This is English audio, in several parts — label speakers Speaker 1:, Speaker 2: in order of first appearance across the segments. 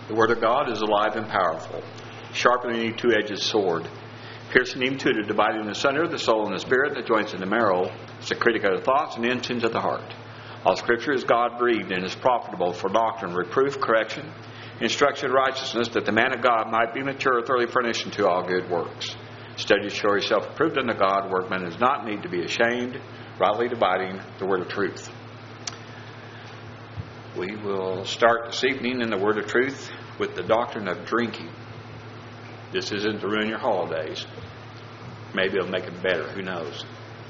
Speaker 1: The Word of God is alive and powerful, sharper than any two-edged sword, piercing even to the dividing asunder the soul and the spirit, the joints and the marrow. It's a critic of the thoughts and intents of the heart. All Scripture is God-breathed and is profitable for doctrine, reproof, correction, instruction in righteousness, that the man of God might be mature, thoroughly furnished unto all good works. Study to show yourself approved unto God, workman does not need to be ashamed, rightly dividing the word of truth. We will start this evening in the word of truth with the doctrine of drinking. This isn't to ruin your holidays. Maybe it'll make it better. Who knows?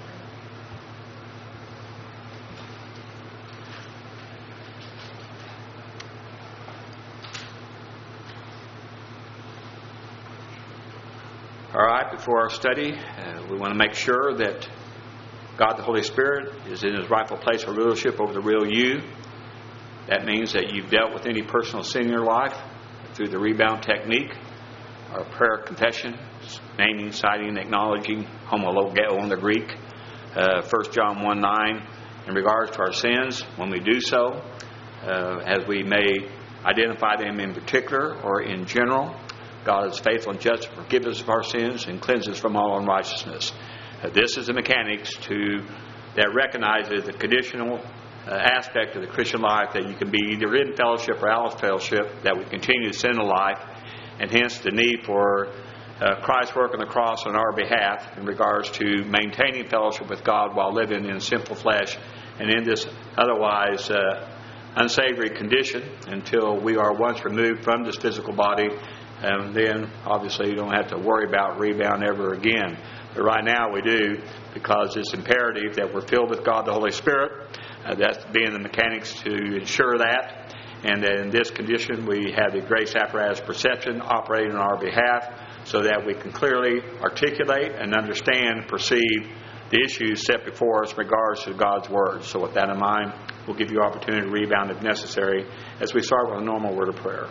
Speaker 1: All right, before our study, we want to make sure that God the Holy Spirit is in His rightful place of rulership over the real you. That means that you've dealt with any personal sin in your life through the rebound technique, or prayer confession, naming, citing, acknowledging, homologeo in the Greek, 1 John 1:9, in regards to our sins. When we do so, as we may identify them in particular or in general, God is faithful and just to forgive us of our sins and cleanse us from all unrighteousness. This is the mechanics that recognizes the conditional aspect of the Christian life, that you can be either in fellowship or out of fellowship, that we continue to sin in life, and hence the need for Christ's work on the cross on our behalf in regards to maintaining fellowship with God while living in sinful flesh and in this otherwise unsavory condition until we are once removed from this physical body. And then, obviously, you don't have to worry about rebound ever again. But right now we do, because it's imperative that we're filled with God the Holy Spirit. That's being the mechanics to ensure that. And that in this condition, we have the grace apparatus perception operating on our behalf so that we can clearly articulate and understand, perceive the issues set before us in regards to God's Word. So with that in mind, we'll give you opportunity to rebound if necessary as we start with a normal word of prayer.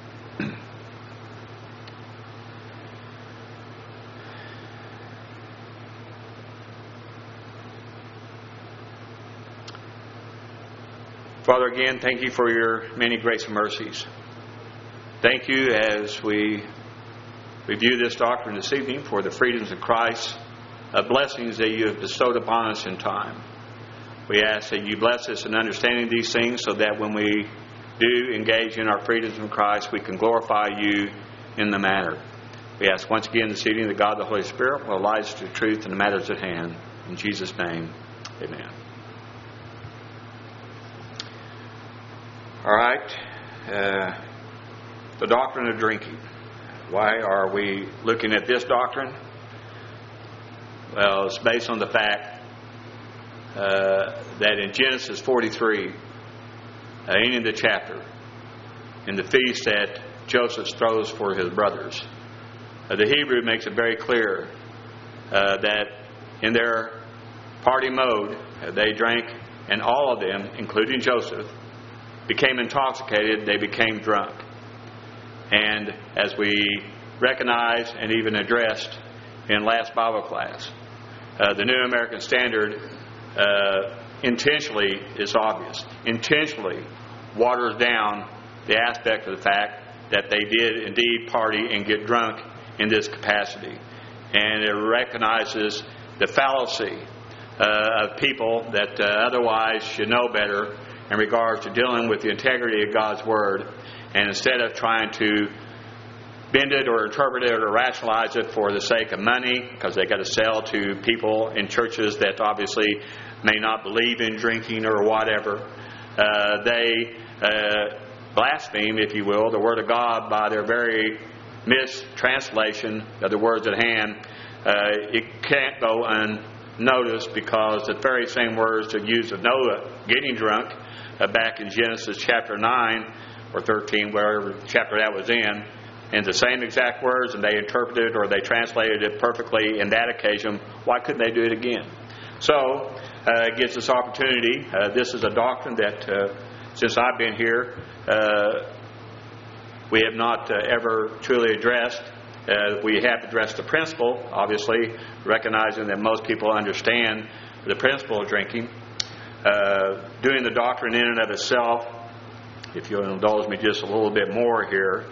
Speaker 1: Father, again, thank you for your many grace and mercies. Thank you as we review this doctrine this evening for the freedoms of Christ, blessings that you have bestowed upon us in time. We ask that you bless us in understanding these things so that when we do engage in our freedoms in Christ, we can glorify you in the matter. We ask once again this evening that God the Holy Spirit will light us to truth in the matters at hand. In Jesus' name, amen. All right, the doctrine of drinking. Why are we looking at this doctrine? Well, it's based on the fact that in Genesis 43, in the chapter, in the feast that Joseph throws for his brothers, the Hebrew makes it very clear that in their party mode, they drank, and all of them, including Joseph, became intoxicated, they became drunk. And as we recognized and even addressed in last Bible class, the New American Standard intentionally is obvious, intentionally waters down the aspect of the fact that they did indeed party and get drunk in this capacity. And it recognizes the fallacy of people that otherwise should know better in regards to dealing with the integrity of God's Word, and instead of trying to bend it or interpret it or rationalize it for the sake of money, because they got to sell to people in churches that obviously may not believe in drinking or whatever, they blaspheme, if you will, the Word of God by their very mistranslation of the words at hand. It can't go unnoticed, because the very same words that used of Noah getting drunk back in Genesis chapter 9 or 13, wherever chapter that was in, and the same exact words, and they interpreted or they translated it perfectly in that occasion. Why couldn't they do it again? So it gives us opportunity. This is a doctrine that since I've been here we have not ever truly addressed. We have addressed the principle, obviously, recognizing that most people understand the principle of drinking. Doing the doctrine in and of itself if you'll indulge me just a little bit more here,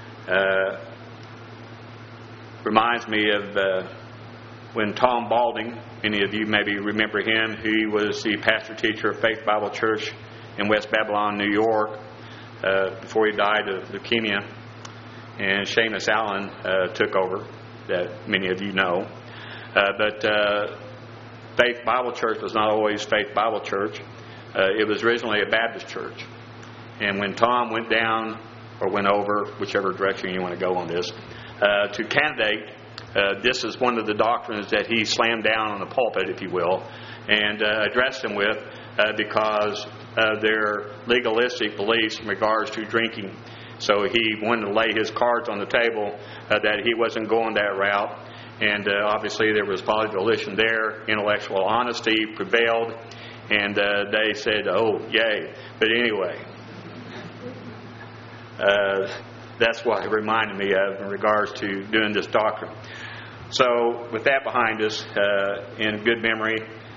Speaker 1: reminds me of when Tom Balding, many of you maybe remember him, he was the pastor teacher of Faith Bible Church in West Babylon, New York, before he died of leukemia. And Seamus Allen took over, that many of you know. But Faith Bible Church was not always Faith Bible Church. It was originally a Baptist church. And when Tom went down, or went over, whichever direction you want to go on this, to candidate, this is one of the doctrines that he slammed down on the pulpit, if you will, and addressed them with because of their legalistic beliefs in regards to drinking. So he wanted to lay his cards on the table that he wasn't going that route. And obviously there was positive volition there. Intellectual honesty prevailed. And they said, oh, yay. But anyway, that's what it reminded me of in regards to doing this doctrine. So with that behind us, in good memory,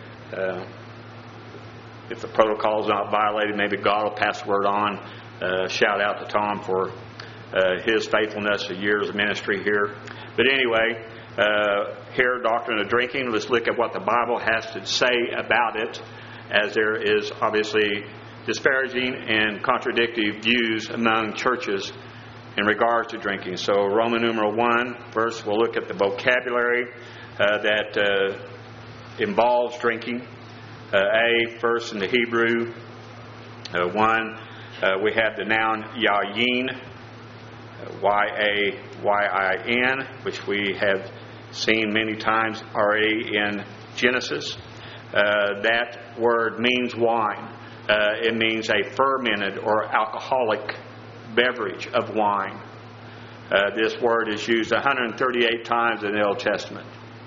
Speaker 1: if the protocol is not violated, maybe God will pass the word on. Shout out to Tom for his faithfulness to years of ministry here. But anyway, here, doctrine of drinking. Let's look at what the Bible has to say about it, as there is obviously disparaging and contradictory views among churches in regards to drinking. So Roman numeral 1, first we'll look at the vocabulary that involves drinking. First in the Hebrew 1, we have the noun yayin, Y-A-Y-I-N, which we have seen many times already in Genesis. That word means wine. It means a fermented or alcoholic beverage of wine. This word is used 138 times in the Old Testament.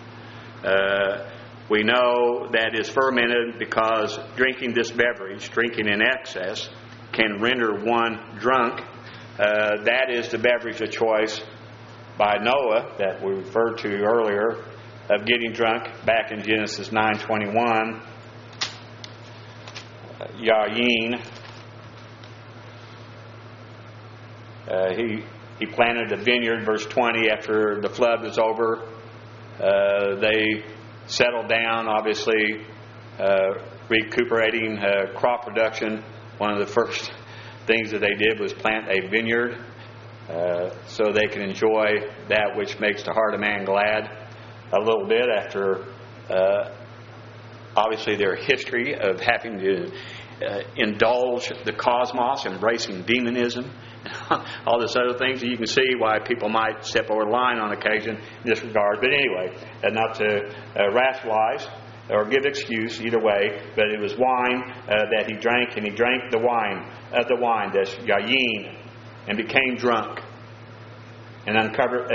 Speaker 1: We know that it's fermented because drinking this beverage, drinking in excess, can render one drunk. That is the beverage of choice by Noah that we referred to earlier, of getting drunk back in Genesis 9:21. Yayin. He planted a vineyard, verse 20, after the flood was over. They settled down, obviously, recuperating crop production. One of the first things that they did was plant a vineyard so they can enjoy that which makes the heart of man glad. A little bit after, obviously, their history of having to indulge the cosmos, embracing demonism, all this other things. You can see why people might step over the line on occasion in this regard. But anyway, not to rationalize or give excuse either way, but it was wine that he drank, and he drank the wine, that's yayin, and became drunk, and uncovered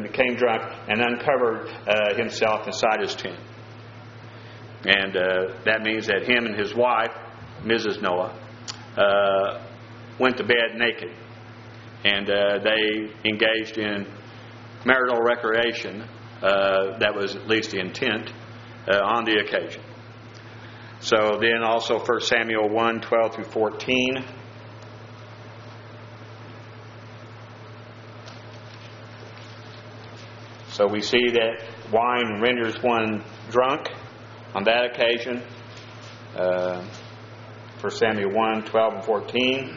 Speaker 1: himself inside his tent. And that means that him and his wife, Mrs. Noah, went to bed naked, and they engaged in marital recreation. That was at least the intent on the occasion. So then also 1 Samuel 1:12 through 14. So we see that wine renders one drunk on that occasion. 1 Samuel 1:12 and 14.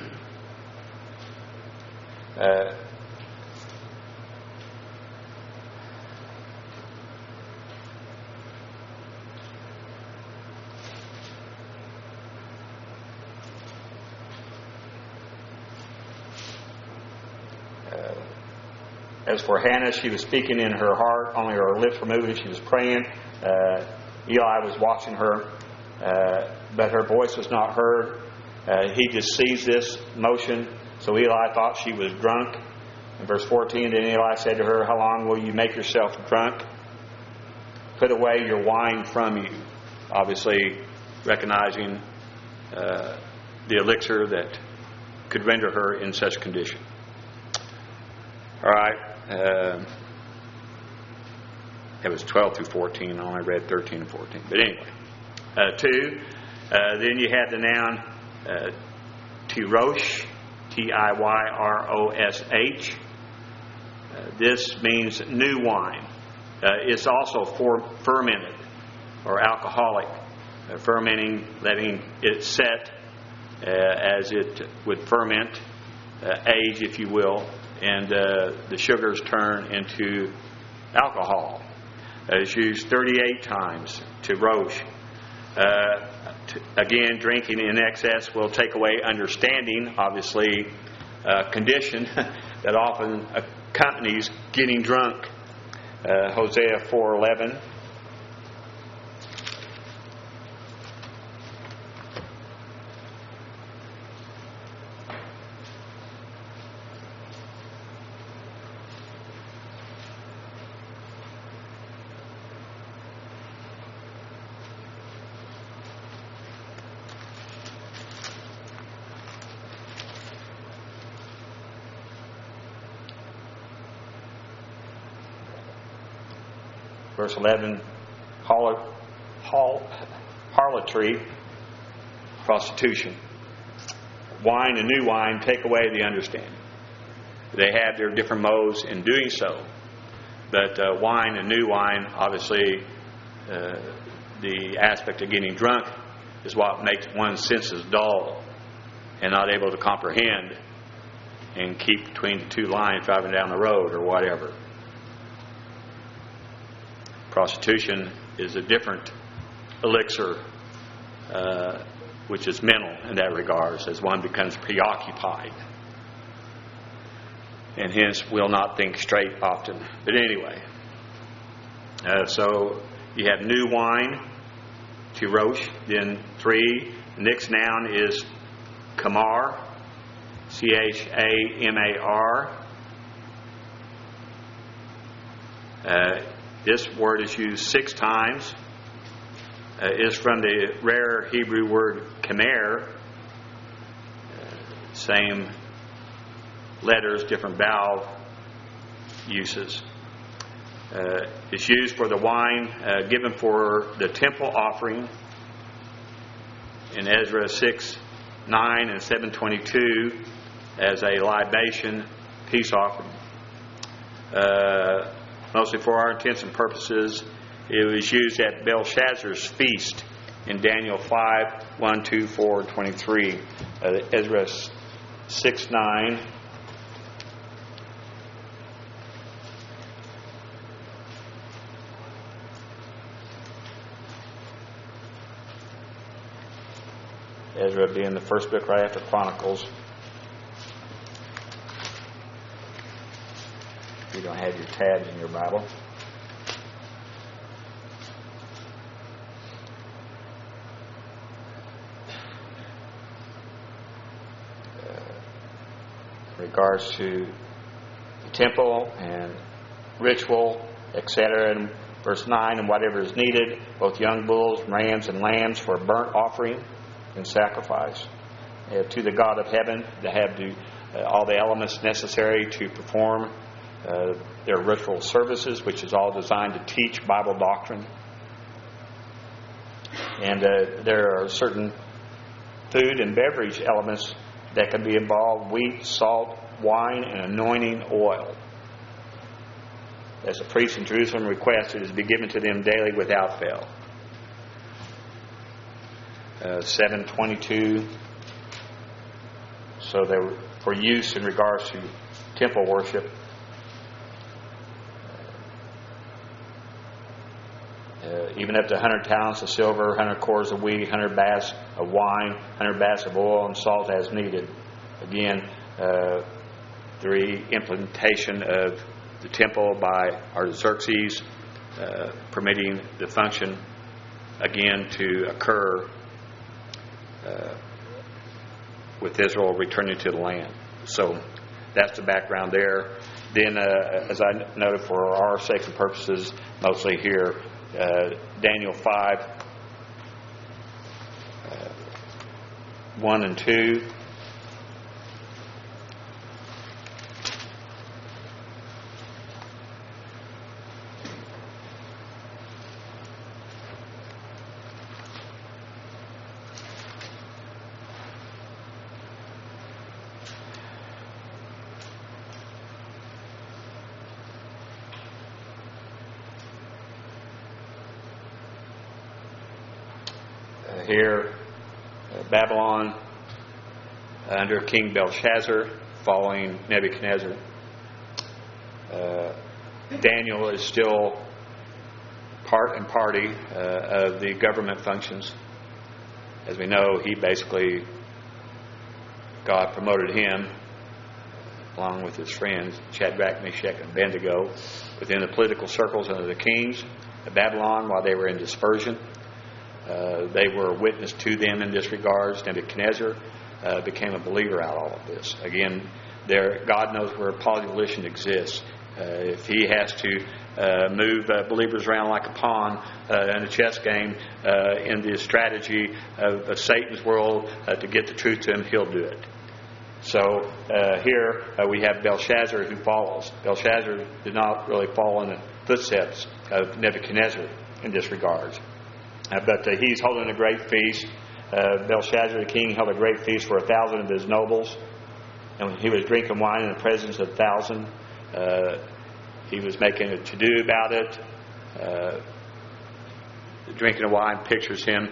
Speaker 1: As for Hannah, she was speaking in her heart, only her lips were moving. She was praying. Eli was watching her, but her voice was not heard. He just sees this motion, so Eli thought she was drunk. In verse 14, then Eli said to her, "How long will you make yourself drunk? Put away your wine from you." Obviously, recognizing the elixir that could render her in such condition. All right. It was 12 through 14. I only read 13 and 14. But anyway. 2. Then you had the noun tirosh, Tyrosh. This means new wine. It's also fermented or alcoholic. Fermenting, letting it set as it would ferment, age, if you will, and the sugars turn into alcohol. It's used 38 times to Rosh. Again, drinking in excess will take away understanding, obviously, condition that often accompanies getting drunk. Hosea 4:11. Verse 11, harlotry, prostitution. Wine and new wine take away the understanding. They have their different modes in doing so. But wine and new wine, obviously, the aspect of getting drunk is what makes one's senses dull and not able to comprehend and keep between the two lines driving down the road or whatever. Prostitution is a different elixir, which is mental in that regard, as one becomes preoccupied and hence will not think straight often. But anyway, so you have new wine, Tyrosh. Then 3, the next noun is Chamar, Chamar. This word is used 6 times. Is from the rare Hebrew word Kemer. Same letters, different vowel uses. It's used for the wine given for the temple offering in Ezra 6:9 and 7:22 as a libation peace offering. Mostly for our intents and purposes, it was used at Belshazzar's feast in Daniel 5:1, 2, 4, and 23. Ezra 6:9. Ezra being the first book right after Chronicles. You don't have your tabs in your Bible. In regards to the temple and ritual, etc., in verse 9, and whatever is needed, both young bulls, rams, and lambs for a burnt offering and sacrifice. To the God of heaven, to have all the elements necessary to perform their ritual services, which is all designed to teach Bible doctrine. And there are certain food and beverage elements that can be involved: wheat, salt, wine, and anointing oil. As the priests in Jerusalem requested, it is to be given to them daily without fail. 7:22. So they were for use in regards to temple worship. Even up to 100 talents of silver, 100 cores of wheat, 100 baths of wine, 100 baths of oil, and salt as needed. Again, the implementation of the temple by Artaxerxes, permitting the function again to occur with Israel returning to the land. So that's the background there. Then, as I noted, for our sake and purposes, mostly here, Daniel 5, 1 and 2. Here, Babylon under King Belshazzar, following Nebuchadnezzar. Daniel is still part and party of the government functions. As we know, God promoted him, along with his friends, Shadrach, Meshach, and Abednego, within the political circles under the kings of Babylon while they were in dispersion. They were a witness to them in this regard. Nebuchadnezzar became a believer out of all of this. Again, God knows where poly volition exists. If he has to move believers around like a pawn in a chess game in the strategy of Satan's world to get the truth to him, he'll do it. So here we have Belshazzar who follows. Belshazzar did not really follow in the footsteps of Nebuchadnezzar in this regard. But he's holding a great feast. Belshazzar the king held a great feast for 1,000 of his nobles. And he was drinking wine in the presence of 1,000. He was making a to-do about it. Drinking of wine pictures him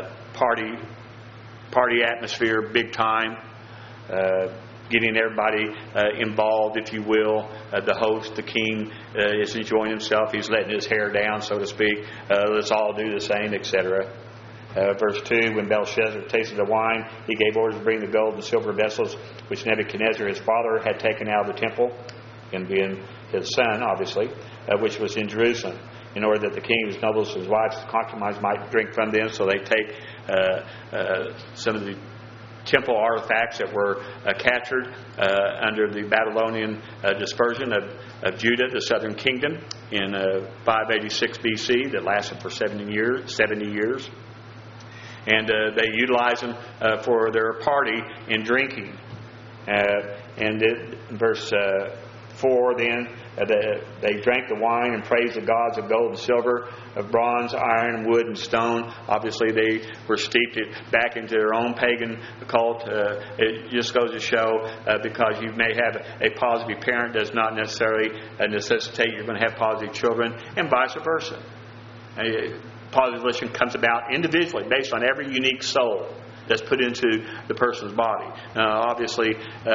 Speaker 1: party atmosphere, big time. Getting everybody involved, if you will. The host, the king, is enjoying himself. He's letting his hair down, so to speak. Let's all do the same, etc. Verse 2, when Belshazzar tasted the wine, he gave orders to bring the gold and silver vessels which Nebuchadnezzar, his father, had taken out of the temple, and being his son, obviously, which was in Jerusalem, in order that the king, his nobles, his wives, his concubines might drink from them. So they take some of the temple artifacts that were captured under the Babylonian dispersion of Judah, the southern kingdom, in 586 BC that lasted for 70 years. And they utilize them for their party and drinking. And in verse 4 then, they drank the wine and praised the gods of gold and silver, of bronze, iron, wood, and stone. Obviously, they were steeped back into their own pagan cult. It just goes to show, because you may have a positive parent does not necessarily necessitate you're going to have positive children, and vice versa. Positive volition comes about individually based on every unique soul that's put into the person's body. Obviously,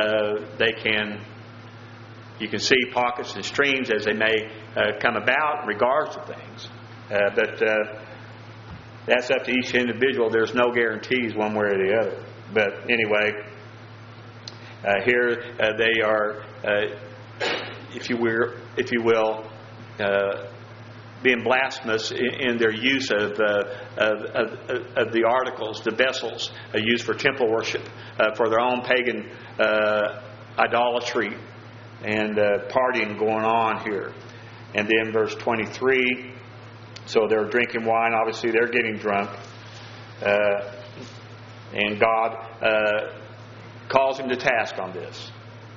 Speaker 1: you can see pockets and streams as they may come about in regards to things. But that's up to each individual. There's no guarantees one way or the other. But anyway, here they are, if you will, being blasphemous in their use of the articles, the vessels used for temple worship, for their own pagan idolatry and partying going on here. And then verse 23, so they're drinking wine. Obviously, they're getting drunk. And God calls him to task on this.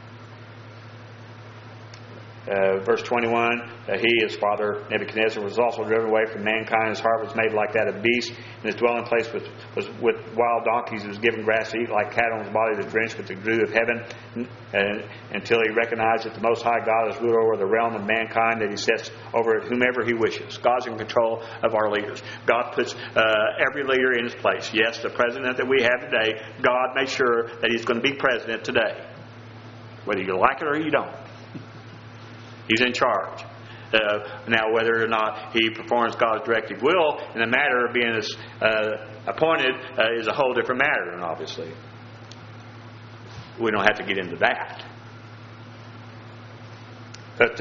Speaker 1: Verse 21, he, his father Nebuchadnezzar, was also driven away from mankind. His heart was made like that of beasts, and his dwelling place was with wild donkeys. He was given grass to eat like cattle, and his body was drenched with the dew of heaven, until he recognized that the Most High God is ruler over the realm of mankind, that he sets over it whomever he wishes. God's in control of our leaders. God puts every leader in his place. Yes, the president that we have today, God made sure that he's going to be president today, whether you like it or you don't. He's in charge. Now, whether or not he performs God's directive will in the matter of being appointed is a whole different matter, and obviously we don't have to get into that. But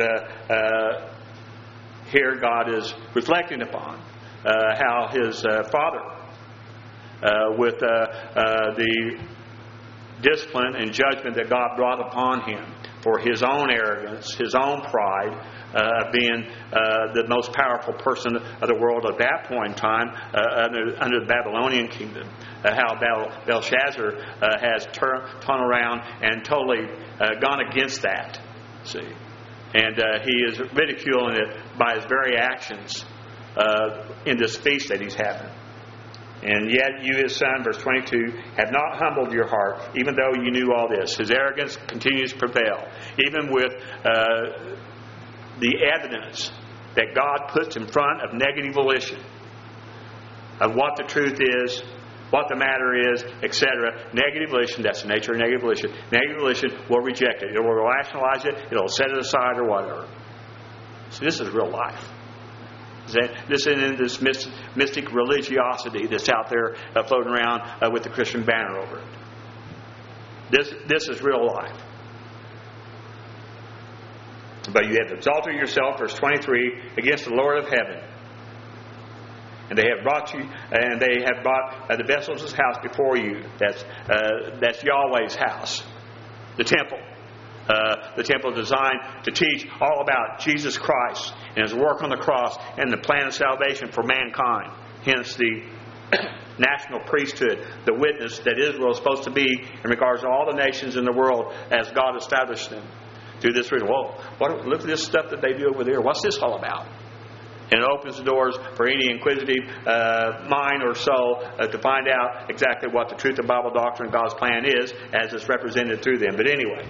Speaker 1: here God is reflecting upon how his father, with the discipline and judgment that God brought upon him for his own arrogance, his own pride, being the most powerful person of the world at that point in time under the Babylonian kingdom. How Belshazzar has turned around and totally gone against that. See, and he is ridiculing it by his very actions in this feast that he's having. And yet you, his son, verse 22, have not humbled your heart, even though you knew all this. His arrogance continues to prevail, even with the evidence that God puts in front of negative volition of what the truth is what the matter is, etc. Negative volition, that's the nature of negative volition. Negative volition will reject it. It will rationalize it. It'll set it aside or whatever. See, this is real life. This isn't this mystic religiosity that's out there floating around with the Christian banner over it. This is real life. But you have exalted yourself, verse 23, against the Lord of heaven. And they have brought the vessels of his house before you. That's Yahweh's house, the temple. The temple designed to teach all about Jesus Christ and His work on the cross and the plan of salvation for mankind. Hence the national priesthood, the witness that Israel is supposed to be in regards to all the nations in the world as God established them. Through this reading, look at this stuff that they do over there. What's this all about? And it opens the doors for any inquisitive mind or soul to find out exactly what the truth of Bible doctrine and God's plan is as it's represented through them. But anyway,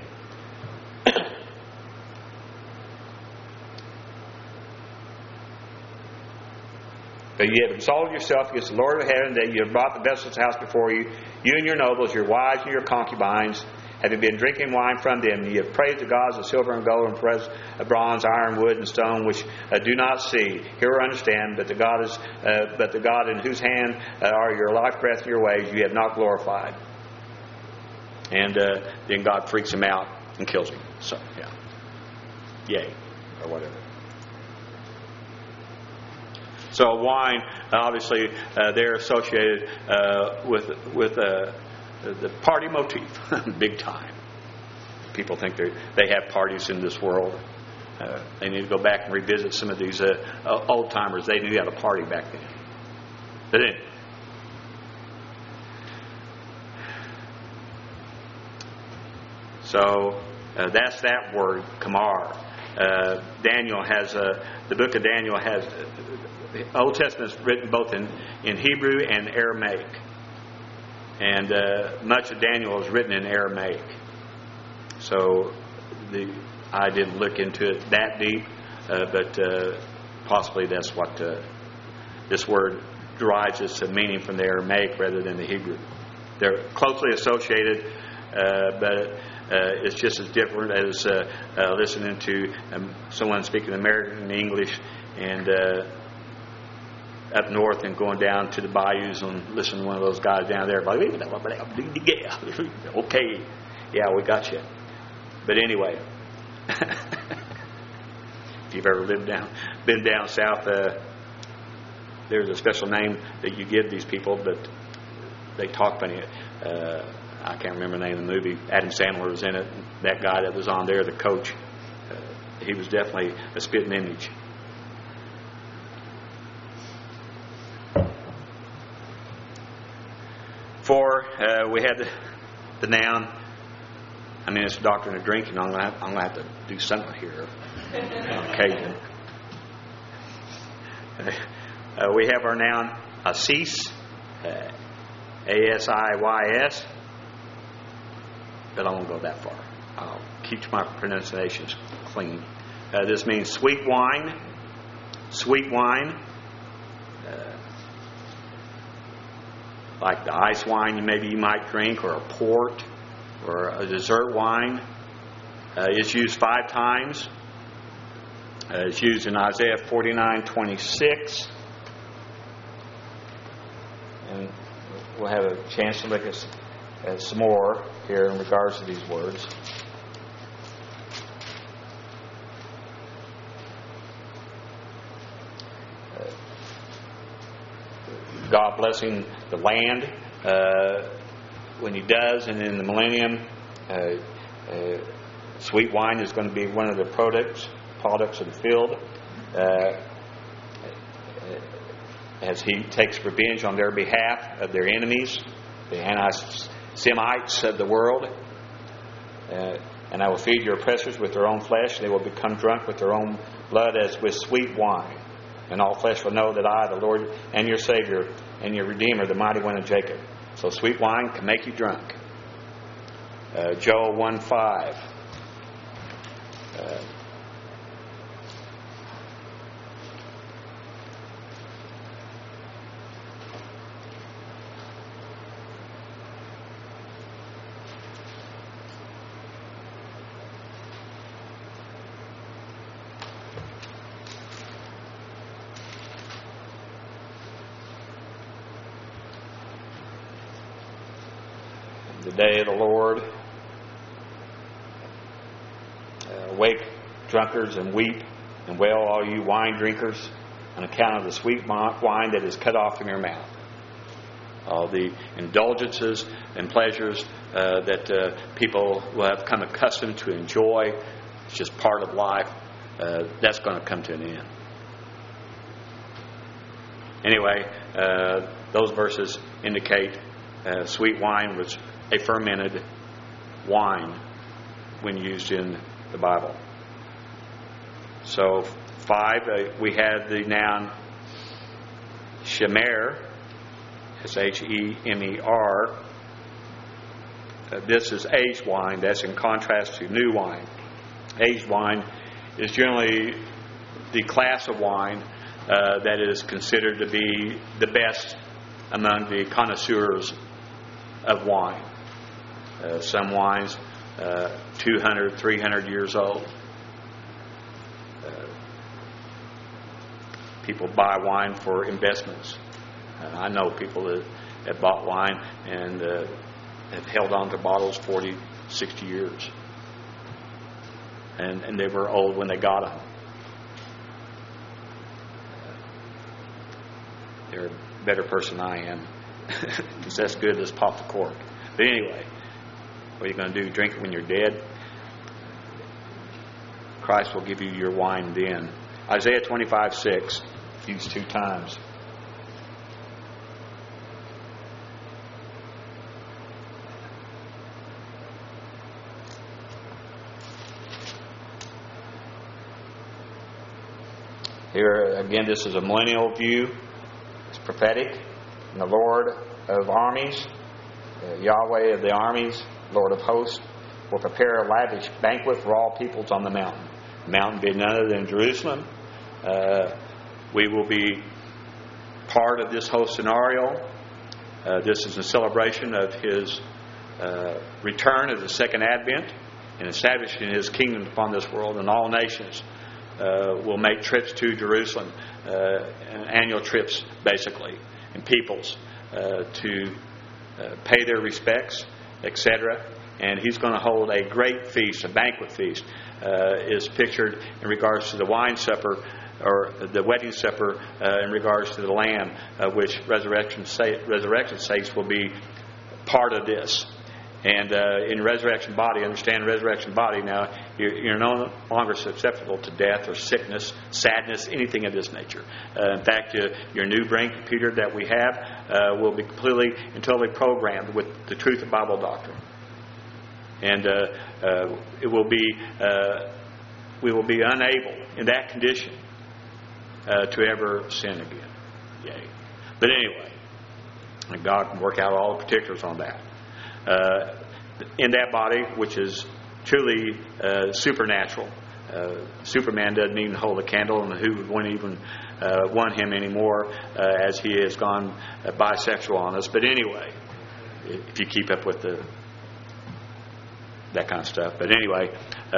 Speaker 1: but you have exalted yourself against the Lord of heaven, that you have brought the vessels of the house before you, you and your nobles, your wives and your concubines, having been drinking wine from them. You have praised the gods of silver and gold and bronze, iron, wood, and stone, which do not see, hear or understand, but the God in whose hand are your life, breath, and your ways, you have not glorified. And then God freaks him out and kills him. So, yeah. Yay. Or whatever. So wine, obviously, they're associated with the party motif, big time. People think they have parties in this world. They need to go back and revisit some of these old timers. They knew how to party back then. But anyway. So that's that word, kamar. Daniel has the book of Daniel has the Old Testament is written both in Hebrew and Aramaic. And much of Daniel is written in Aramaic. So I didn't look into it that deep, but possibly that's what this word derives its meaning from the Aramaic rather than the Hebrew. They're closely associated, but it's just as different as listening to someone speaking American English and up north and going down to the bayous and listening to one of those guys down there. Okay, yeah, we got you. But anyway, if you've ever been down south, there's a special name that you give these people, but they talk funny. I can't remember the name of the movie. Adam Sandler was in it. That guy that was on there, the coach, he was definitely a spitting image. For we had the noun. I mean, it's a doctrine of drinking. I'm going to have to do something here on occasion. We have our noun asis, A-S-I-Y-S. But I won't go that far. I'll keep my pronunciations clean. This means sweet wine. Sweet wine. Like the ice wine maybe you might drink, or a port, or a dessert wine. It's used 5 times. It's used in Isaiah 49:26. And we'll have a chance to look at some more here in regards to these words. God blessing the land when He does, and in the millennium, sweet wine is going to be one of the products of the field as He takes revenge on their behalf of their enemies, the anti-Semites of the world. And I will feed your oppressors with their own flesh. They will become drunk with their own blood as with sweet wine. And all flesh will know that I, the Lord, and your Savior, and your Redeemer, the mighty one of Jacob. So sweet wine can make you drunk. Joel 1:5. the day of the Lord. Wake, drunkards, and weep and wail, all you wine drinkers, on account of the sweet wine that is cut off from your mouth. All the indulgences and pleasures that people will have come accustomed to enjoy, it's just part of life, that's going to come to an end. Anyway, those verses indicate sweet wine was a fermented wine when used in the Bible. So 5, we have the noun shemer, S-H-E-M-E-R. This is aged wine. That's in contrast to new wine. Aged wine is generally the class of wine that is considered to be the best among the connoisseurs of wine. Some wines 200, 300 years old. People buy wine for investments. I know people that have bought wine and have held on to bottles 40, 60 years. And they were old when they got them. They're a better person than I am. Because that's good, let's pop the cork. But anyway, what are you going to do? Drink it when you're dead? Christ will give you your wine then. Isaiah 25:6, used 2 times. Here again, this is a millennial view. It's prophetic. And the Lord of armies, Yahweh of the armies, Lord of hosts, will prepare a lavish banquet for all peoples on the mountain. The mountain being none other than Jerusalem. We will be part of this whole scenario. This is a celebration of His return of the second advent and establishing His kingdom upon this world, and all nations will make trips to Jerusalem, annual trips basically, and peoples to pay their respects, etc. And He's going to hold a great feast, a banquet feast, is pictured in regards to the wine supper, or the wedding supper, in regards to the Lamb, which resurrection saints will be part of this. And in resurrection body, understand resurrection body now, you're no longer susceptible to death or sickness, sadness, anything of this nature. In fact, your new brain computer that we have will be completely and totally programmed with the truth of Bible doctrine. And it will be, we will be unable in that condition to ever sin again. Yay. But anyway, God can work out all the particulars on that. In that body, which is truly supernatural. Superman doesn't even hold a candle, and who wouldn't even want him anymore, as he has gone bisexual on us. But anyway, if you keep up with that kind of stuff. But anyway,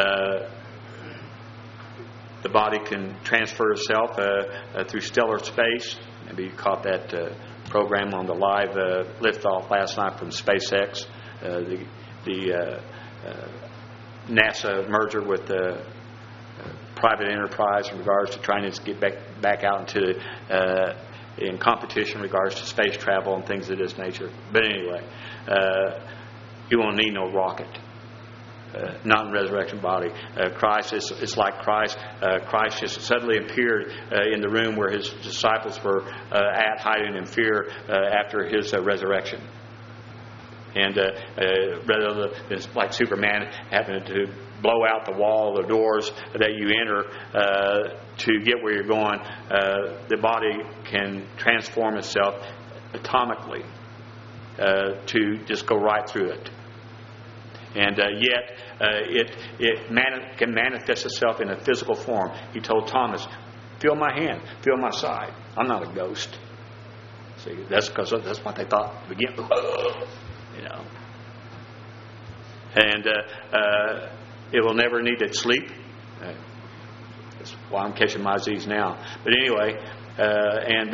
Speaker 1: the body can transfer itself through stellar space. Maybe you caught that program on the live liftoff last night from SpaceX. The NASA merger with the private enterprise in regards to trying to get back out into in competition in regards to space travel and things of this nature. But anyway, you won't need no rocket. Not in resurrection body. Christ is like Christ. Christ just suddenly appeared in the room where His disciples were at, hiding in fear after His resurrection. And rather than like Superman having to blow out the wall, the doors that you enter to get where you're going, the body can transform itself atomically to just go right through it. And yet it can manifest itself in a physical form. He told Thomas, "Feel my hand, feel my side. I'm not a ghost." See, that's because that's what they thought to begin with. You know. And it will never need its sleep. That's why I'm catching my Z's now. But anyway,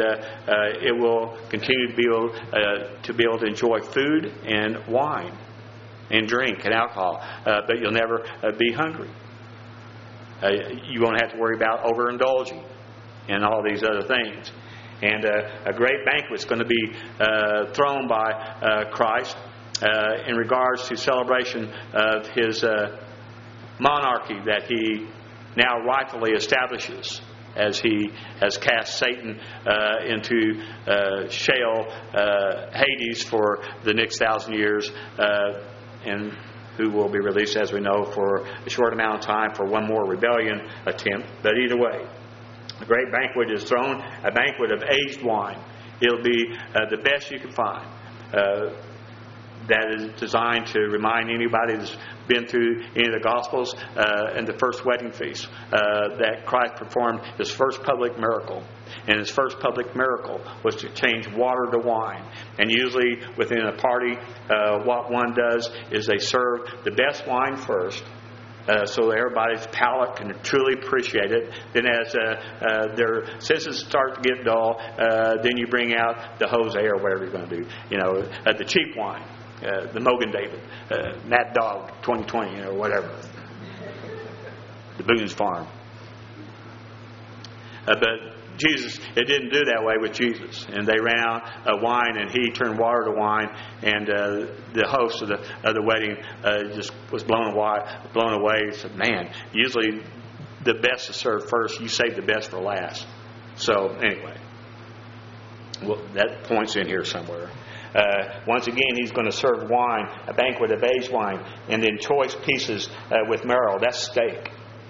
Speaker 1: it will continue to be able to enjoy food and wine. and drink and alcohol, but you'll never be hungry. You won't have to worry about overindulging and all these other things. And a great banquet is going to be thrown by Christ in regards to celebration of His monarchy that He now rightfully establishes, as He has cast Satan into Sheol, Hades, for the next 1,000 years, and who will be released, as we know, for a short amount of time for one more rebellion attempt. But either way, a great banquet is thrown, a banquet of aged wine. It'll be the best you can find. That is designed to remind anybody that's been through any of the Gospels and the first wedding feast that Christ performed His first public miracle. And His first public miracle was to change water to wine. And usually within a party, what one does is they serve the best wine first, so everybody's palate can truly appreciate it. Then as their senses start to get dull, then you bring out the Jose or whatever you're going to do. The cheap wine. The Mogan David, Mad Dog 2020, whatever. The Boone's Farm. But Jesus, it didn't do that way with Jesus. And they ran out of wine, and He turned water to wine, and the host of the wedding just was blown away. He said, man, usually the best is served first. You save the best for last. So anyway, well, that point's in here somewhere. Once again, He's going to serve wine, a banquet of aged wine, and then choice pieces with marrow. That's steak.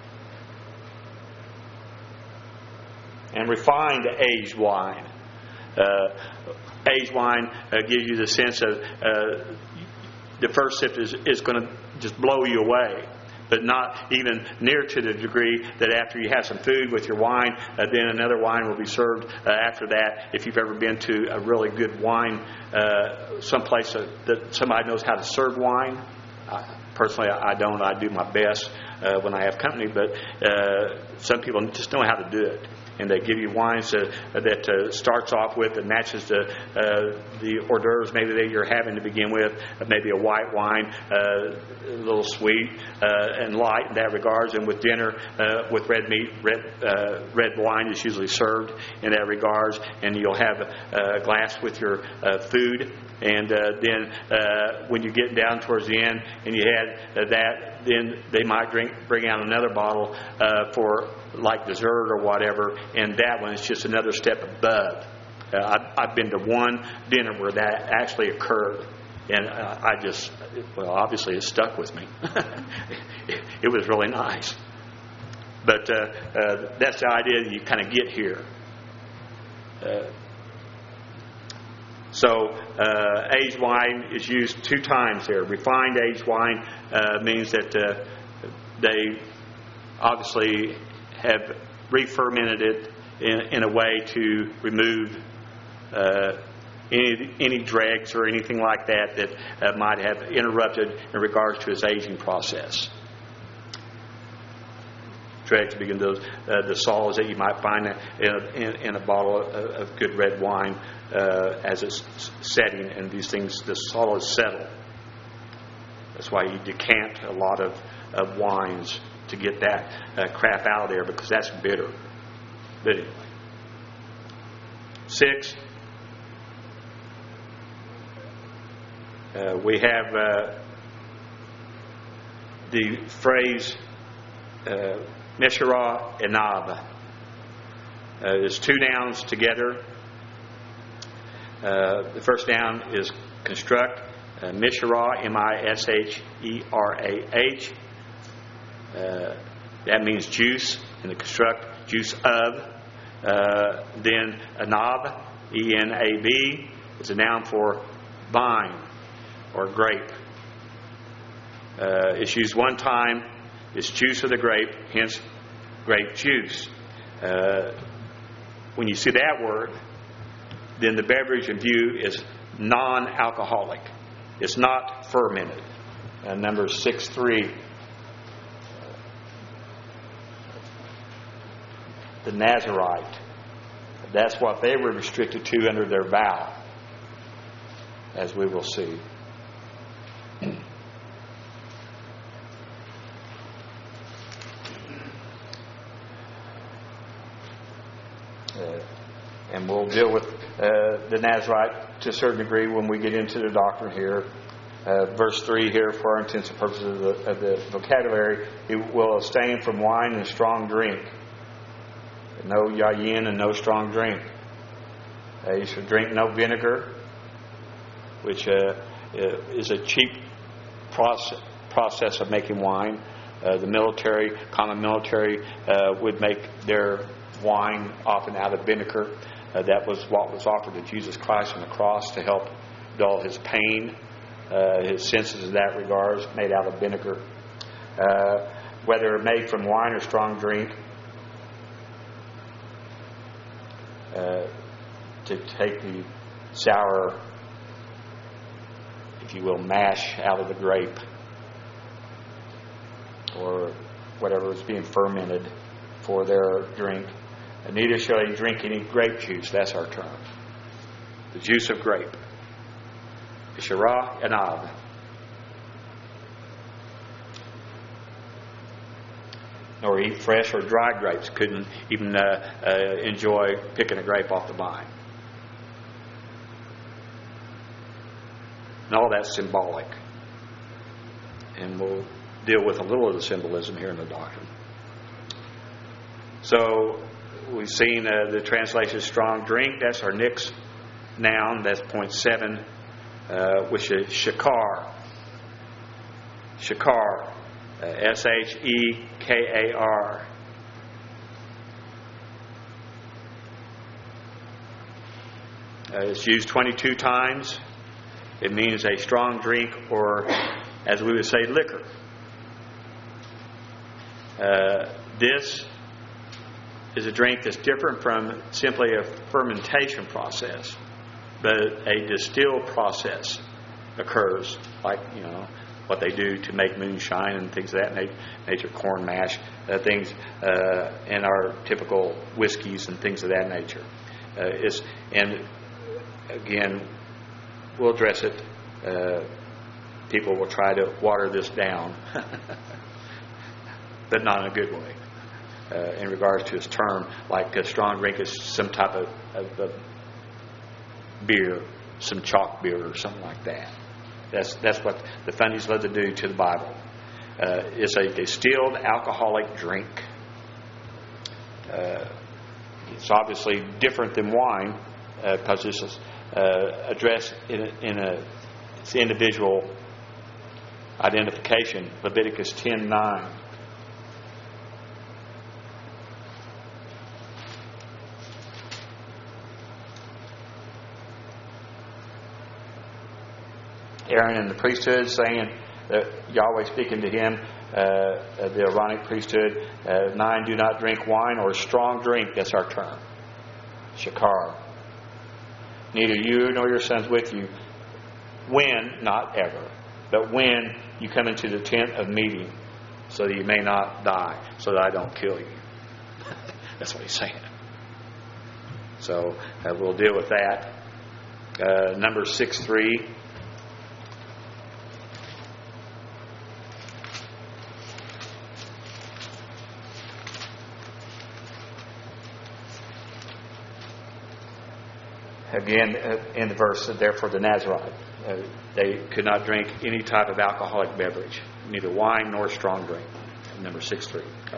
Speaker 1: And refined aged wine. Aged wine gives you the sense of the first sip is going to just blow you away. But not even near to the degree that after you have some food with your wine, then another wine will be served after that. If you've ever been to a really good wine, someplace that somebody knows how to serve wine. Personally, I don't. I do my best when I have company, but some people just know how to do it. And they give you wines that starts off with and matches the hors d'oeuvres maybe that you're having to begin with. Maybe a white wine, a little sweet and light in that regards. And with dinner, with red meat, red wine is usually served in that regards. And you'll have a glass with your food. And then when you get down towards the end and you had that, then they might bring out another bottle for like dessert or whatever, and that one is just another step above. I've been to one dinner where that actually occurred, and obviously it stuck with me. It was really nice. But that's the idea that you kind of get here. So aged wine is used 2 times here. Refined aged wine means that they obviously have re-fermented it in a way to remove any dregs or anything like that might have interrupted in regards to its aging process. Dregs being the solids that you might find in a bottle of good red wine as it's setting, and these things, the solids settle. That's why you decant a lot of wines to get that crap out of there, because that's bitter. But anyway. 6. We have the phrase Meshirah Enab. There's 2 nouns together. The first noun is construct. Mishra, M-I-S-H-E-R-A-H. That means juice, and the construct, juice of. Then Enab, E-N-A-B, is a noun for vine or grape. It's used 1 time. It's juice of the grape, hence grape juice. When you see that word, then the beverage in view is non-alcoholic. It's not fermented. Numbers 6:3. The Nazarite. That's what they were restricted to under their vow, as we will see. And we'll deal with the Nazarite to a certain degree when we get into the doctrine here. Verse 3 here, for our intensive purposes of the vocabulary, he will abstain from wine and strong drink. No yayin and no strong drink. You should drink no vinegar, which is a cheap process of making wine. The common military would make their wine often out of vinegar. That was what was offered to Jesus Christ on the cross to help dull his pain, his senses in that regard, made out of vinegar. Whether made from wine or strong drink, to take the sour, if you will, mash out of the grape, or whatever is being fermented for their drink. And neither shall he drink any grape juice. That's our term. The juice of grape. Shirah Anab. Nor eat fresh or dry grapes. Couldn't even enjoy picking a grape off the vine. And all that's symbolic. And we'll deal with a little of the symbolism here in the doctrine. So we've seen the translation strong drink. That's our next noun. That's point 7, which is shakar. Shakar. S-H-E-K-A-R. It's used 22 times. It means a strong drink, or as we would say, liquor. This is a drink that's different from simply a fermentation process, but a distilled process occurs, like what they do to make moonshine and things of that nature, corn mash, things in our typical whiskeys and things of that nature. And again, we'll address it. People will try to water this down, but not in a good way. In regards to its term, like a strong drink is some type of beer, some chalk beer or something like that. That's what the funnies love to do to the Bible. It's a distilled alcoholic drink. It's obviously different than wine because this is addressed in its individual identification. Leviticus 10:9. Aaron and the priesthood, saying that Yahweh speaking to him, the Aaronic priesthood. 9, do not drink wine or strong drink. That's our term. Shakar. Neither you nor your sons with you, when, not ever, but when you come into the tent of meeting, so that you may not die, so that I don't kill you. That's what he's saying. So we'll deal with that. Numbers 6:3. Again, in the verse, therefore the Nazarite, they could not drink any type of alcoholic beverage, neither wine nor strong drink. Number 6:3. All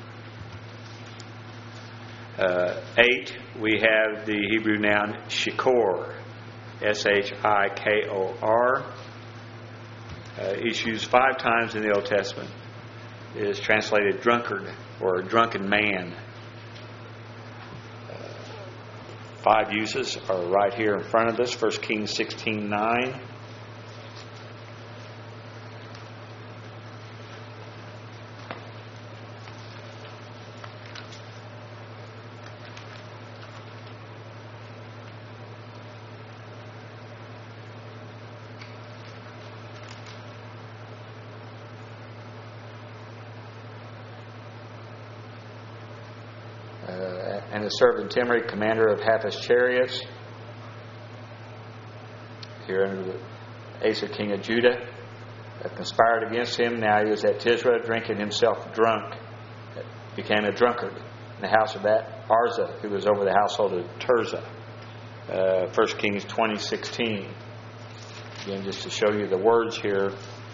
Speaker 1: right. 8, we have the Hebrew noun shikor, S-H-I-K-O-R. It's used 5 times in the Old Testament. It is translated drunkard or drunken man. 5 uses are right here in front of us. 1 Kings 16:9. And his servant Timri, commander of half his chariots. Here under Asa, king of Judah, conspired against him. Now he was at Tisra, drinking himself drunk. Became a drunkard in the house of that Arza, who was over the household of Tirzah. 1 Kings 20:16. Again, just to show you the words here.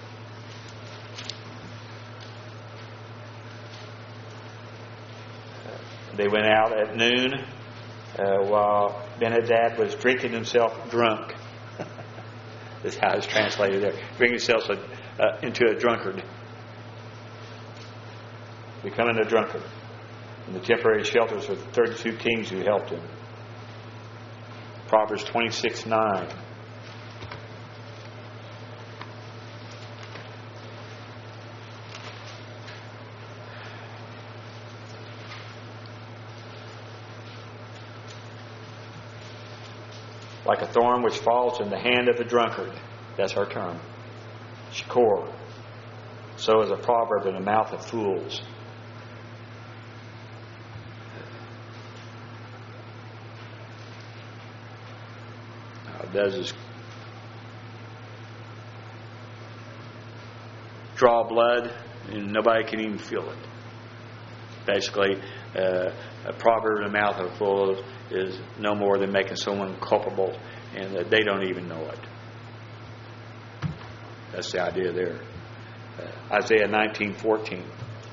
Speaker 1: They went out at noon while Ben-Hadad was drinking himself drunk. This is how it's translated there. Drinking himself into a drunkard. Becoming a drunkard. And the temporary shelters were 32 kings who helped him. Proverbs 26:9. Like a thorn which falls in the hand of the drunkard. That's our term. Shakor. So is a proverb in the mouth of fools. It does is draw blood and nobody can even feel it. Basically, a proverb in the mouth of a fool is no more than making someone culpable and that they don't even know it. That's the idea there. Isaiah 19:14.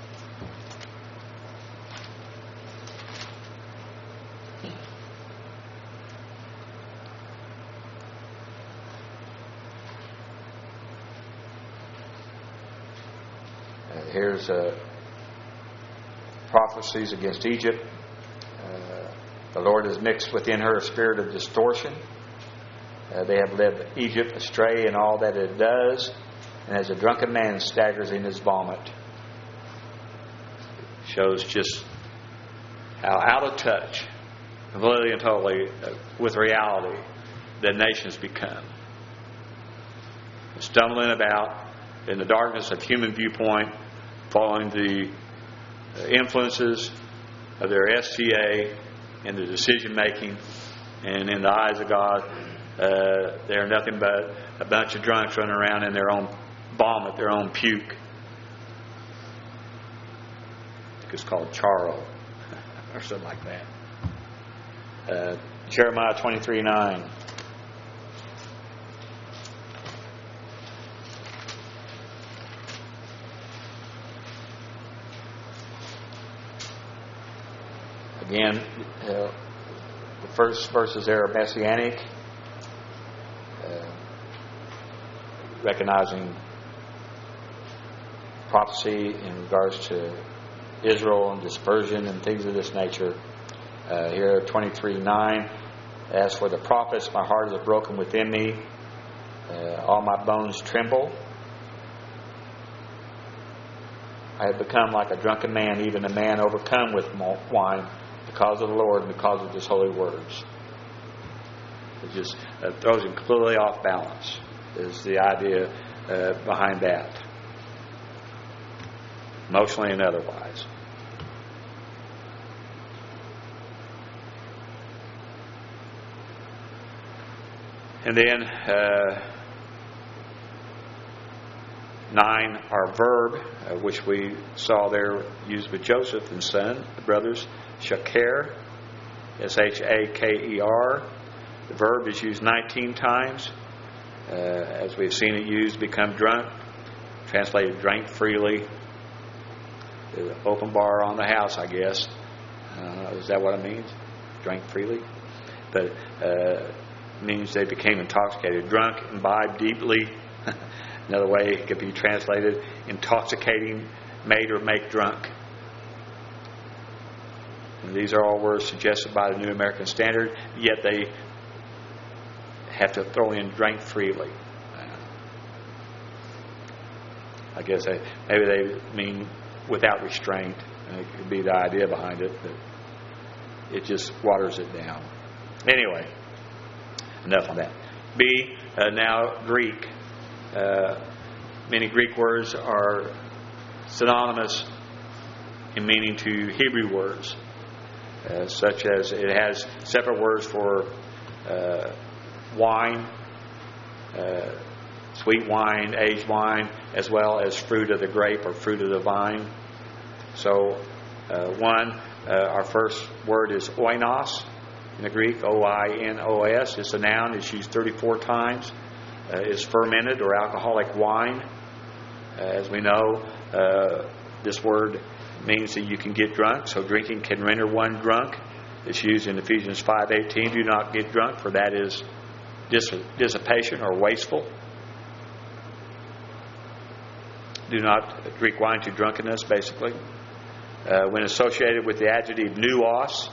Speaker 1: Here's prophecies against Egypt. The Lord has mixed within her a spirit of distortion. They have led Egypt astray in all that it does, and as a drunken man staggers in his vomit. Shows just how out of touch, completely and totally, with reality, the nations become. Stumbling about in the darkness of human viewpoint, following the influences of their SCA and the decision making, and in the eyes of God, they're nothing but a bunch of drunks running around in their own vomit, their own puke. I think it's called charo or something like that. Jeremiah 23:9. Again, the first verses there are messianic, recognizing prophecy in regards to Israel and dispersion and things of this nature. Here, 23:9, as for the prophets, my heart is broken within me, all my bones tremble. I have become like a drunken man, even a man overcome with wine, because of the Lord and because of His holy words. It just throws him completely off balance, is the idea behind that, emotionally and otherwise. And then 9, our verb, which we saw there used with Joseph and son, the brothers, shaker, shaker. The verb is used 19 times. As we've seen it used, become drunk. Translated, drank freely. The open bar on the house, I guess. Is that what it means? Drank freely? But it means they became intoxicated. Drunk, imbibed deeply. Another way it could be translated, intoxicating, made or make drunk. And these are all words suggested by the New American Standard, yet they have to throw in drank freely. I guess maybe they mean without restraint. It could be the idea behind it, but it just waters it down. Anyway, enough on that. B, now Greek. Many Greek words are synonymous in meaning to Hebrew words, such as it has separate words for wine, sweet wine, aged wine, as well as fruit of the grape or fruit of the vine. So one Our first word is oinos in the Greek, O-I-N-O-S. It's a noun. It's used 34 times. It's fermented or alcoholic wine. As we know, this word means that you can get drunk, so drinking can render one drunk. It's used in Ephesians 5:18. Do not get drunk, for that is dissipation or wasteful. Do not drink wine to drunkenness, basically. When associated with the adjective nuos,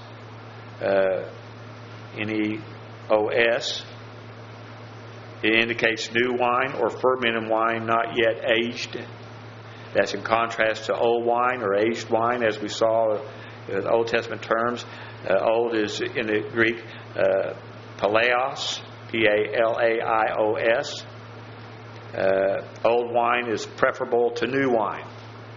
Speaker 1: N-E-O-S, it indicates new wine or fermented wine not yet aged. That's in contrast to old wine or aged wine, as we saw in the Old Testament terms. Old is in the Greek Paleos, P-A-L-A-I-O-S. Old wine is preferable to new wine.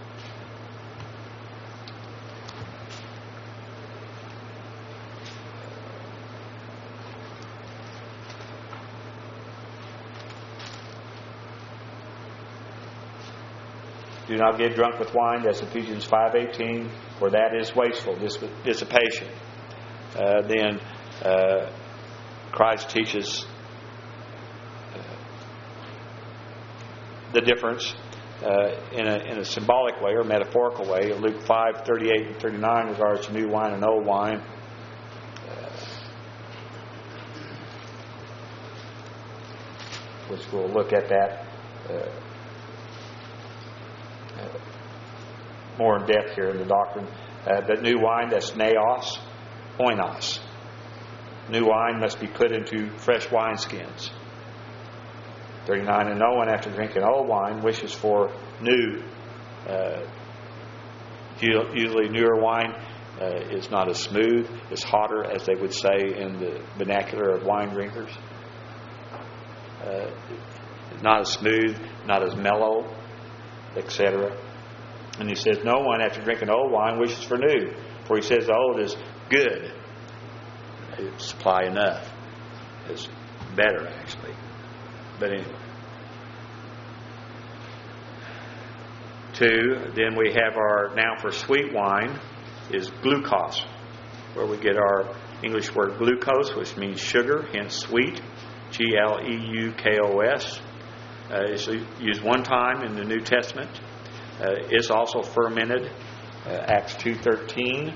Speaker 1: Do not get drunk with wine, that's Ephesians 5:18, for that is wasteful, dissipation. Then Christ teaches the difference in a symbolic way or metaphorical way. Luke 5:38 and 39 regards to new wine and old wine. Which we'll look at that more in depth here in the doctrine. But new wine, that's neos, oinos. New wine must be put into fresh wineskins. 39, and no one after drinking old wine wishes for new. Usually newer wine is not as smooth, it's hotter, as they would say in the vernacular of wine drinkers. Not as smooth, not as mellow, etc. And he says, no one after drinking old wine wishes for new, for he says the old is good. Supply enough. It's better, actually. But anyway. 2, then we have our noun for sweet wine is glucose, where we get our English word glucose, which means sugar, hence sweet, G-L-E-U-K-O-S. It's used one time in the New Testament. It's also fermented, Acts 2:13.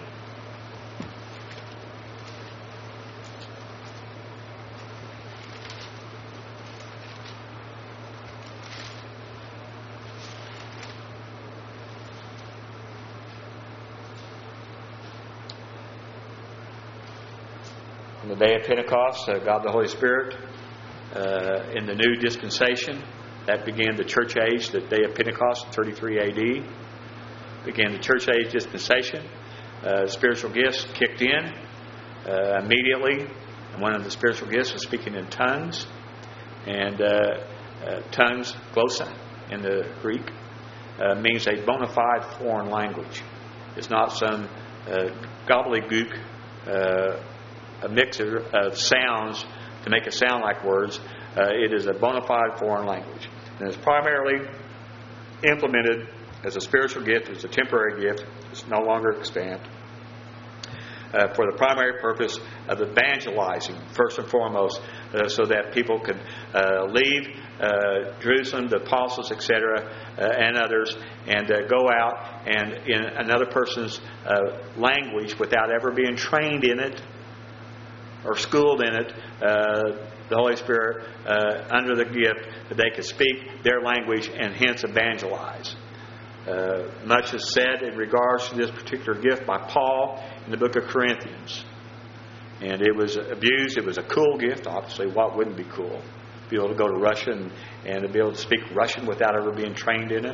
Speaker 1: On the day of Pentecost, God the Holy Spirit, in the new dispensation, that began the church age, the day of Pentecost, 33 A.D. Began the church age dispensation. Spiritual gifts kicked in immediately. And one of the spiritual gifts was speaking in tongues. And tongues, glossa in the Greek, means a bona fide foreign language. It's not some gobbledygook, a mixture of sounds to make it sound like words. It is a bona fide foreign language. And it's primarily implemented as a spiritual gift, as a temporary gift. It's no longer extant. For the primary purpose of evangelizing, first and foremost, so that people could leave Jerusalem, the apostles, etc., and others, and go out and in another person's language without ever being trained in it or schooled in it, the Holy Spirit, under the gift, that they could speak their language and hence evangelize. Much is said in regards to this particular gift by Paul in the book of Corinthians. And it was abused. It was a cool gift. Obviously, what wouldn't be cool? To be able to go to Russia and to be able to speak Russian without ever being trained in it.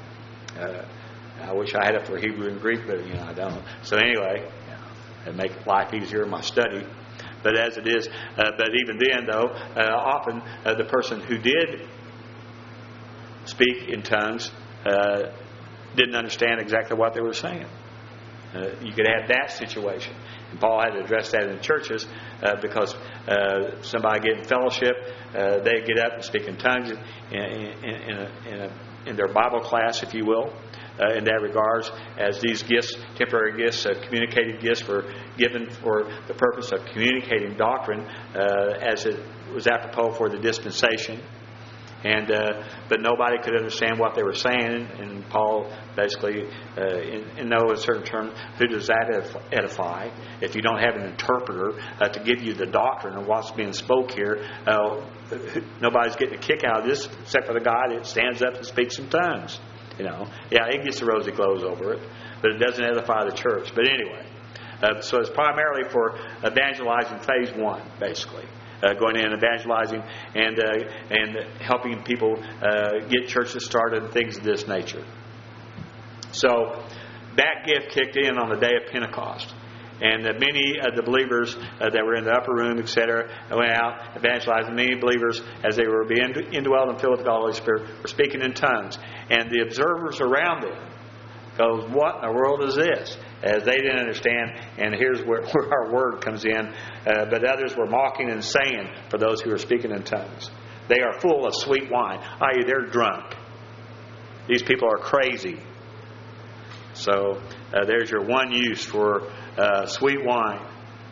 Speaker 1: I wish I had it for Hebrew and Greek, but I don't. So anyway, it'd make life easier in my study. But as it is, but even then, though, often the person who did speak in tongues didn't understand exactly what they were saying. You could have that situation. And Paul had to address that in the churches because somebody get in fellowship, they get up and speak in tongues in their Bible class, if you will. in that regards, as these gifts, temporary gifts, communicated gifts, were given for the purpose of communicating doctrine, as it was apropos for the dispensation. And but nobody could understand what they were saying, and Paul basically, in no certain term, who does that edify? If you don't have an interpreter to give you the doctrine of what's being spoke here, nobody's getting a kick out of this except for the guy that stands up and speaks in tongues. Yeah, he gets the rosy glows over it, but it doesn't edify the church. But anyway, so it's primarily for evangelizing phase 1, basically. Going in and evangelizing and helping people get churches started and things of this nature. So that gift kicked in on the day of Pentecost. And many of the believers that were in the upper room, etc., went out evangelizing. Many believers, as they were being indwelled and filled with the Holy Spirit, were speaking in tongues. And the observers around them goes, "What in the world is this?" As they didn't understand, and here's where our word comes in. But others were mocking and saying, for those who are speaking in tongues, "They are full of sweet wine," i.e., they're drunk. These people are crazy. So there's your one use for sweet wine.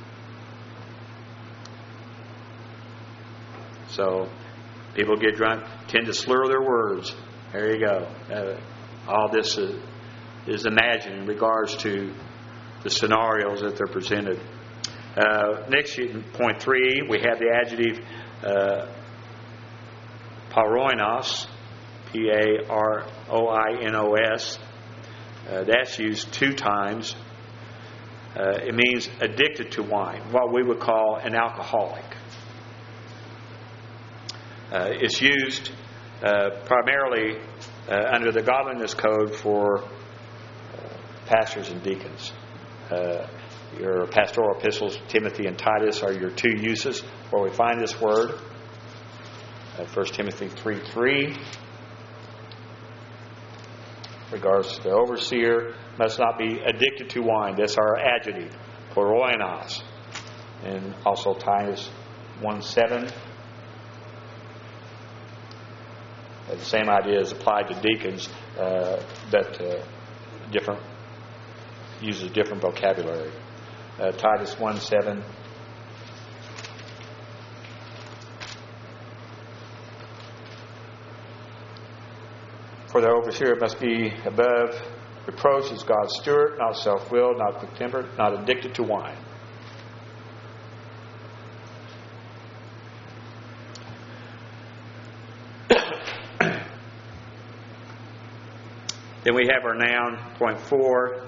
Speaker 1: So people get drunk, tend to slur their words. There you go. All this is imagined in regards to the scenarios that they're presented. Next, point 3, we have the adjective paroinos, P-A-R-O-I-N-O-S. That's used 2 times. It means addicted to wine, what we would call an alcoholic. It's used primarily under the godliness code for pastors and deacons. Your pastoral epistles, Timothy and Titus, are your 2 uses where we find this word. 1 Timothy 3:3. Regards to the overseer, must not be addicted to wine. That's our adjective, paroinos. And also Titus 1:7. The same idea is applied to deacons, but different, uses different vocabulary. Titus 1:7. For the overseer must be above reproach as God's steward, not self-willed, not quick-tempered, not addicted to wine. Then we have our noun, point 4,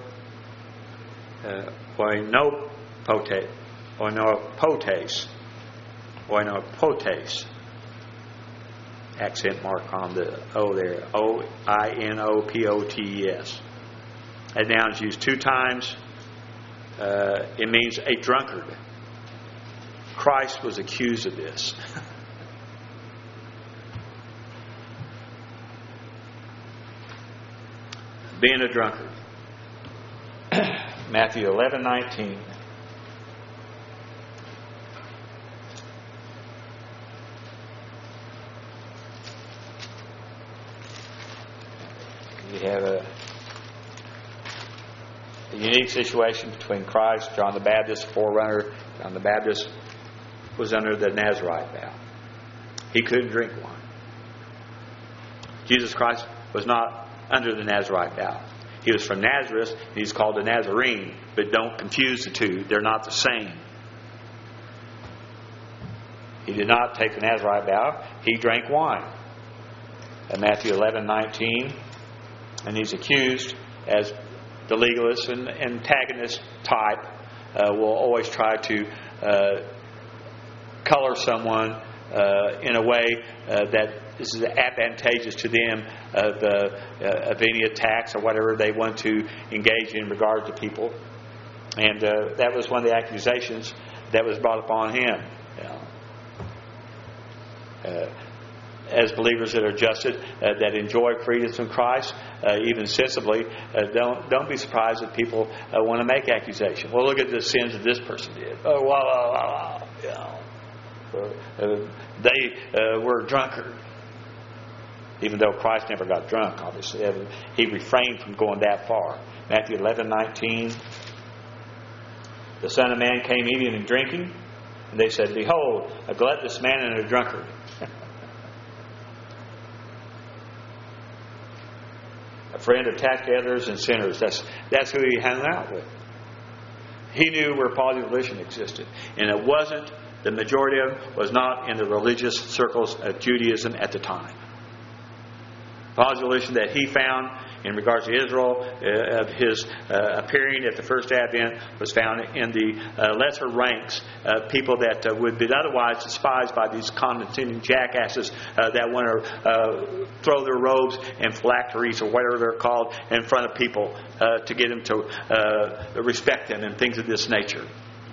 Speaker 1: oinopotes. Accent mark on the O there. O-I-N-O-P-O-T-E-S. That noun is used 2 times. It means a drunkard. Christ was accused of this. Being a drunkard. Matthew 11:19. We have a unique situation between Christ, John the Baptist, forerunner. John the Baptist was under the Nazarite vow. He couldn't drink wine. Jesus Christ was not under the Nazarite vow. He was from Nazareth, and he's called a Nazarene. But don't confuse the two. They're not the same. He did not take the Nazarite vow. He drank wine. In Matthew 11:19, and he's accused as the legalist and antagonist type will always try to color someone in a way that is advantageous to them of any attacks or whatever they want to engage in regard to people. And that was one of the accusations that was brought upon him. As believers that are justed, that enjoy freedom in Christ, even sensibly, don't be surprised that people want to make accusations. Well, look at the sins that this person did. Oh, wow. They were drunkard. Even though Christ never got drunk, obviously. He refrained from going that far. Matthew 11:19. The Son of Man came eating and drinking. And they said, "Behold, a gluttonous man and a drunkard." A friend of tax gatherers and sinners. That's who he hung out with. He knew where positive volition existed. And it wasn't, the majority of it was not in the religious circles of Judaism at the time. Positive volition that he found in regards to Israel, of his appearing at the first advent, was found in the lesser ranks of people that would be otherwise despised by these condescending jackasses that want to throw their robes and phylacteries, or whatever they're called, in front of people to get them to respect them and things of this nature.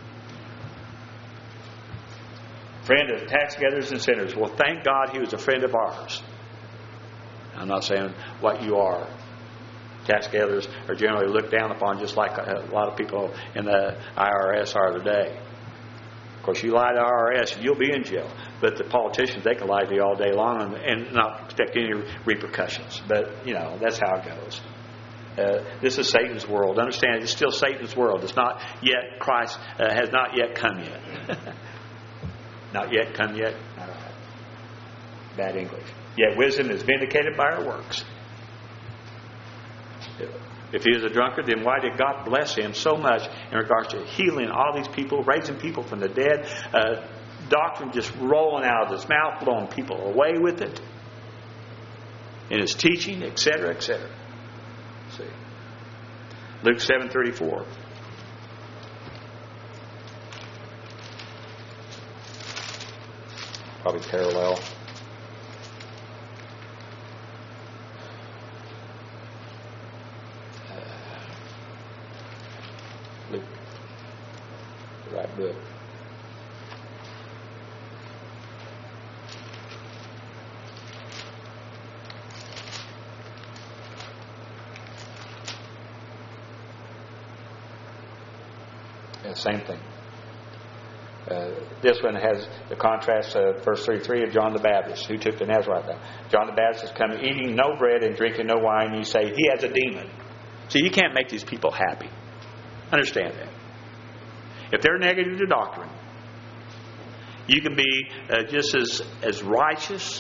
Speaker 1: Friend of tax gatherers and sinners. Well, thank God he was a friend of ours. I'm not saying what you are. Tax gatherers are generally looked down upon, just like a lot of people in the IRS are today. Of course, you lie to the IRS, you'll be in jail. But the politicians, they can lie to you all day long and not expect any repercussions. But, that's how it goes. This is Satan's world. Understand, it's still Satan's world. It's not yet, Christ has not yet come yet. Not yet come yet. Bad English. Yet wisdom is vindicated by our works. If he was a drunkard, then why did God bless him so much in regards to healing all these people, raising people from the dead, doctrine just rolling out of his mouth, blowing people away with it, in his teaching, etc., etc. See, Luke 7:34. Probably parallel. Luke, the right book. Yeah, same thing. This one has the contrast of verse 33 of John the Baptist, who took the Nazarite vow. John the Baptist is coming, eating no bread and drinking no wine. You say, he has a demon. See, you can't make these people happy. Understand that. If they're negative to doctrine, you can be just as righteous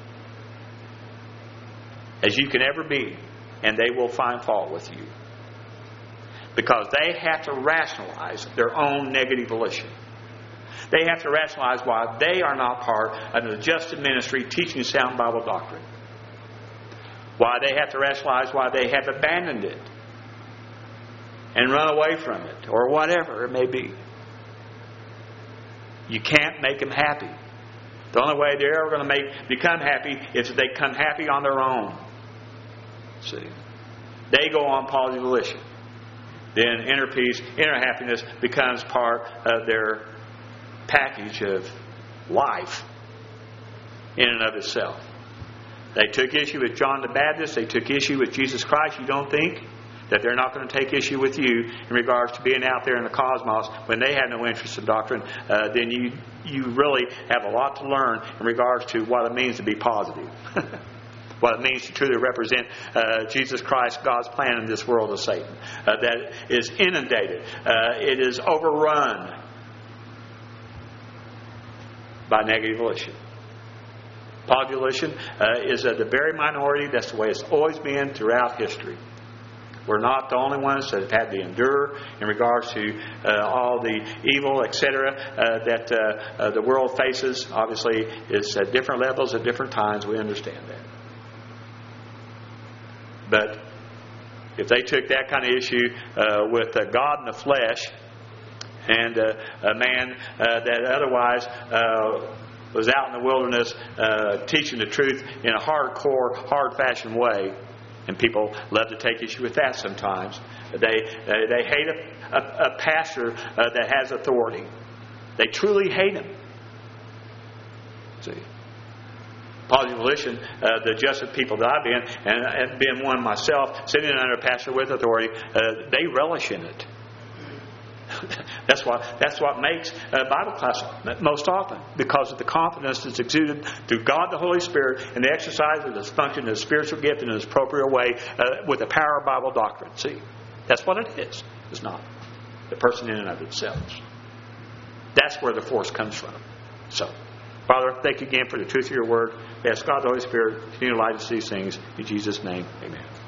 Speaker 1: as you can ever be, and they will find fault with you. Because they have to rationalize their own negative volition. They have to rationalize why they are not part of an adjusted ministry teaching sound Bible doctrine. Why they have to rationalize why they have abandoned it and run away from it, or whatever it may be. You can't make them happy. The only way they're ever going to become happy is if they come happy on their own. See, they go on positive volition. Then inner peace, inner happiness becomes part of their package of life in and of itself. They took issue with John the Baptist. They took issue with Jesus Christ. You don't think that they're not going to take issue with you in regards to being out there in the cosmos when they had no interest in doctrine? Then you really have a lot to learn in regards to what it means to be positive. What it means to truly represent Jesus Christ, God's plan in this world of Satan. That is inundated. It is overrun by negative volition. Positive volition is the very minority. That's the way it's always been throughout history. We're not the only ones that have had to endure in regards to all the evil, etc., that the world faces. Obviously, it's at different levels at different times. We understand that. But if they took that kind of issue with God in the flesh, and a man that otherwise was out in the wilderness teaching the truth in a hardcore, hard-fashioned way, and people love to take issue with that sometimes. They hate a pastor that has authority. They truly hate him. See, positive volition, the adjusted people that I've been, and being one myself, sitting under a pastor with authority, they relish in it. That's what makes Bible class most often, because of the confidence that's exuded through God the Holy Spirit and the exercise of this function of the spiritual gift in an appropriate way with the power of Bible doctrine. See, that's what it is. It's not the person in and of themselves. That's where the force comes from. So, Father, thank you again for the truth of your word. We ask God the Holy Spirit to continue to light us these things. In Jesus' name, amen.